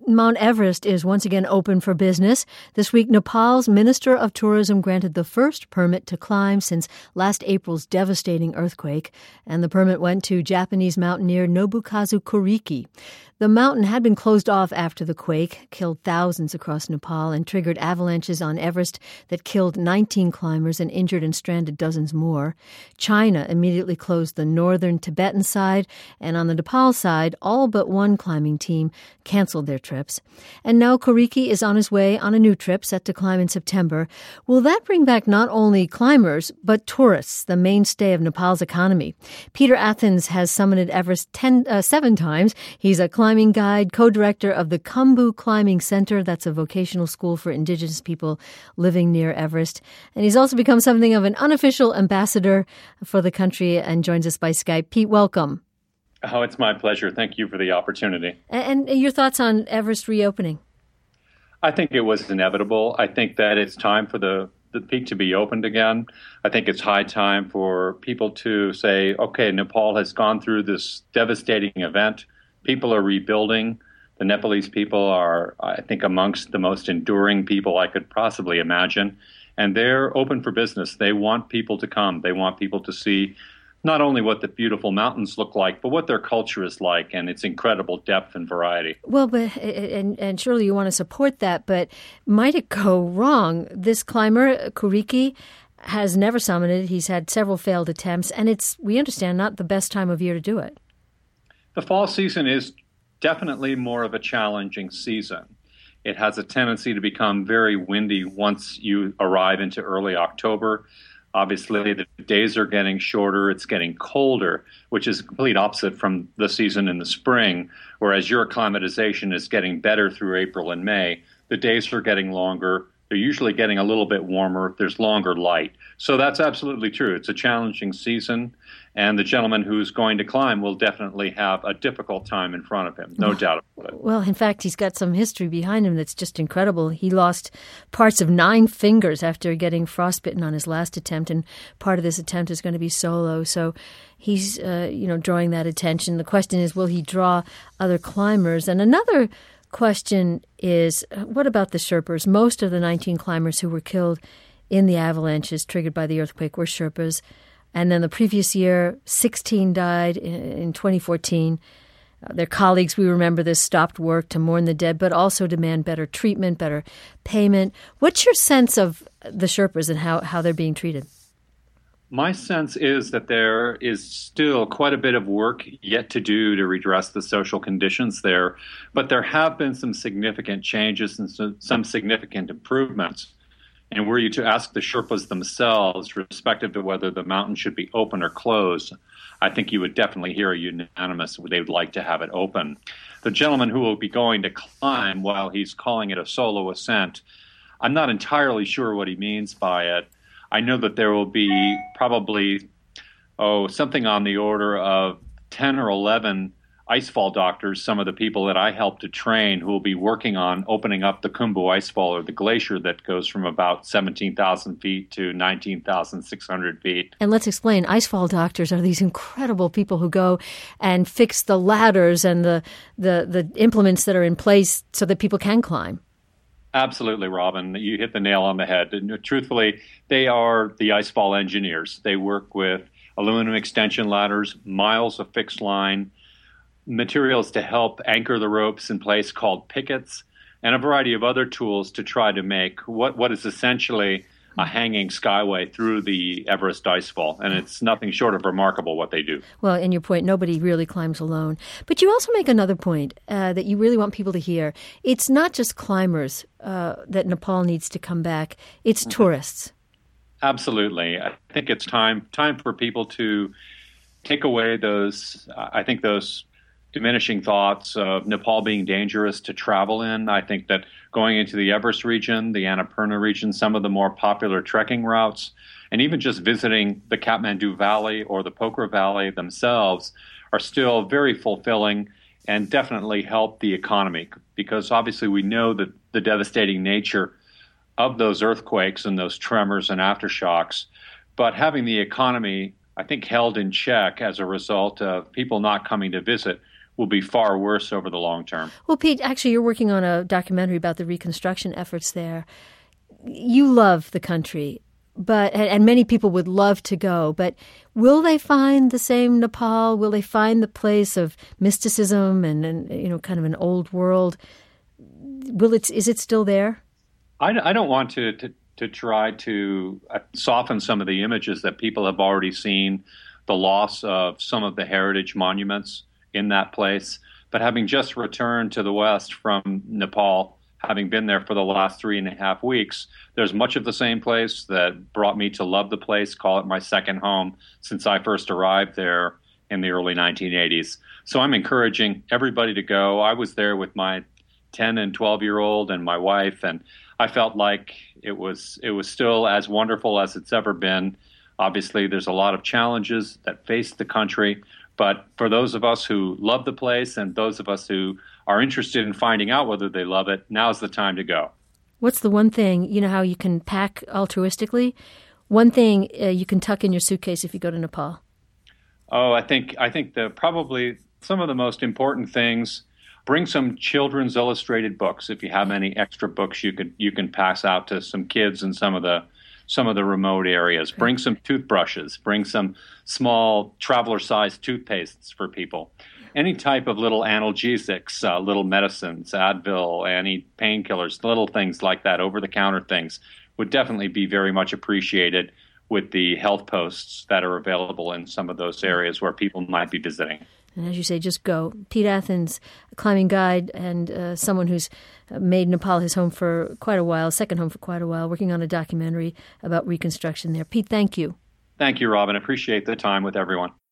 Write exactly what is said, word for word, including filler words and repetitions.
Mount Everest is once again open for business. This week, Nepal's Minister of Tourism granted the first permit to climb since last April's devastating earthquake, and the permit went to Japanese mountaineer Nobukazu Koriki. The mountain had been closed off after the quake, killed thousands across Nepal, and triggered avalanches on Everest that killed nineteen climbers and injured and stranded dozens more. China immediately closed the northern Tibetan side, and on the Nepal side, all but one climbing team canceled their trips. And now Koriki is on his way on a new trip set to climb in September. Will that bring back not only climbers, but tourists, the mainstay of Nepal's economy? Peter Athens has summited Everest ten, uh, seven times. He's a climbing guide, co-director of the Khumbu Climbing Center. That's a vocational school for indigenous people living near Everest. And he's also become something of an unofficial ambassador for the country and joins us by Skype. Pete, welcome. Oh, it's my pleasure. Thank you for the opportunity. And, and your thoughts on Everest reopening? I think it was inevitable. I think that it's time for the, the peak to be opened again. I think it's high time for people to say, okay, Nepal has gone through this devastating event. People are rebuilding. The Nepalese people are, I think, amongst the most enduring people I could possibly imagine. And they're open for business. They want people to come. They want people to see not only what the beautiful mountains look like, but what their culture is like and its incredible depth and variety. Well, but and, and surely you want to support that, but might it go wrong? This climber, Koriki, has never summited. He's had several failed attempts, and it's, we understand, not the best time of year to do it. The fall season is definitely more of a challenging season. It has a tendency to become very windy once you arrive into early October. Obviously, the days are getting shorter. It's getting colder, which is the complete opposite from the season in the spring, whereas your acclimatization is getting better through April and May. The days are getting longer. They're usually getting a little bit warmer. There's longer light. So that's absolutely true. It's a challenging season, and the gentleman who's going to climb will definitely have a difficult time in front of him, no well, doubt about it. Well, in fact, he's got some history behind him that's just incredible. He lost parts of nine fingers after getting frostbitten on his last attempt, and part of this attempt is going to be solo. So he's, uh, you know, drawing that attention. The question is, will he draw other climbers? And another question is, what about the Sherpas? Most of the nineteen climbers who were killed in the avalanches triggered by the earthquake were Sherpas. And then the previous year, sixteen died in twenty fourteen. Uh, their colleagues, we remember this, stopped work to mourn the dead, but also demand better treatment, better payment. What's your sense of the Sherpas and how, how they're being treated? My sense is that there is still quite a bit of work yet to do to redress the social conditions there, but there have been some significant changes and some, some significant improvements. And were you to ask the Sherpas themselves, respective of whether the mountain should be open or closed, I think you would definitely hear a unanimous they would like to have it open. The gentleman who will be going to climb, while he's calling it a solo ascent, I'm not entirely sure what he means by it. I know that there will be probably, oh, something on the order of ten or eleven icefall doctors, some of the people that I helped to train, who will be working on opening up the Khumbu Icefall, or the glacier that goes from about seventeen thousand feet to nineteen thousand six hundred feet. And let's explain, icefall doctors are these incredible people who go and fix the ladders and the, the, the implements that are in place so that people can climb. Absolutely, Robin. You hit the nail on the head. And truthfully, they are the icefall engineers. They work with aluminum extension ladders, miles of fixed line, materials to help anchor the ropes in place called pickets, and a variety of other tools to try to make what, what is essentially a hanging skyway through the Everest icefall. And it's nothing short of remarkable what they do. Well, and your point, nobody really climbs alone. But you also make another point uh, that you really want people to hear. It's not just climbers uh, that Nepal needs to come back. It's mm-hmm. tourists. Absolutely. I think it's time time for people to take away those, I think those diminishing thoughts of Nepal being dangerous to travel in. I think that going into the Everest region, the Annapurna region, some of the more popular trekking routes, and even just visiting the Kathmandu Valley or the Pokhara Valley themselves are still very fulfilling and definitely help the economy, because obviously we know that the devastating nature of those earthquakes and those tremors and aftershocks, but having the economy, I think, held in check as a result of people not coming to visit will be far worse over the long term. Well, Pete, actually, you're working on a documentary about the reconstruction efforts there. You love the country, but and many people would love to go, but will they find the same Nepal? Will they find the place of mysticism and, and you know, kind of an old world? Will it? Is it still there? I, I don't want to, to to try to soften some of the images that people have already seen, the loss of some of the heritage monuments in that place. But having just returned to the West from Nepal, having been there for the last three and a half weeks, there's much of the same place that brought me to love the place, call it my second home, since I first arrived there in the early nineteen eighties. So I'm encouraging everybody to go. I was there with my ten and twelve year old and my wife, and I felt like it was it was still as wonderful as it's ever been. Obviously, there's a lot of challenges that face the country, but for those of us who love the place and those of us who are interested in finding out whether they love it, now's the time to go. What's the one thing, you know how you can pack altruistically? One thing uh, you can tuck in your suitcase if you go to Nepal? Oh, I think I think the probably some of the most important things. Bring some children's illustrated books. If you have any extra books, you could you can pass out to some kids in some of the some of the remote areas. Bring some toothbrushes. Bring some small traveler-sized toothpastes for people. Any type of little analgesics, uh, little medicines, Advil, any painkillers, little things like that, over-the-counter things, would definitely be very much appreciated with the health posts that are available in some of those areas where people might be visiting. And as you say, just go. Pete Athans, a climbing guide and uh, someone who's made Nepal his home for quite a while, second home for quite a while, working on a documentary about reconstruction there. Pete, thank you. Thank you, Robin. I appreciate the time with everyone.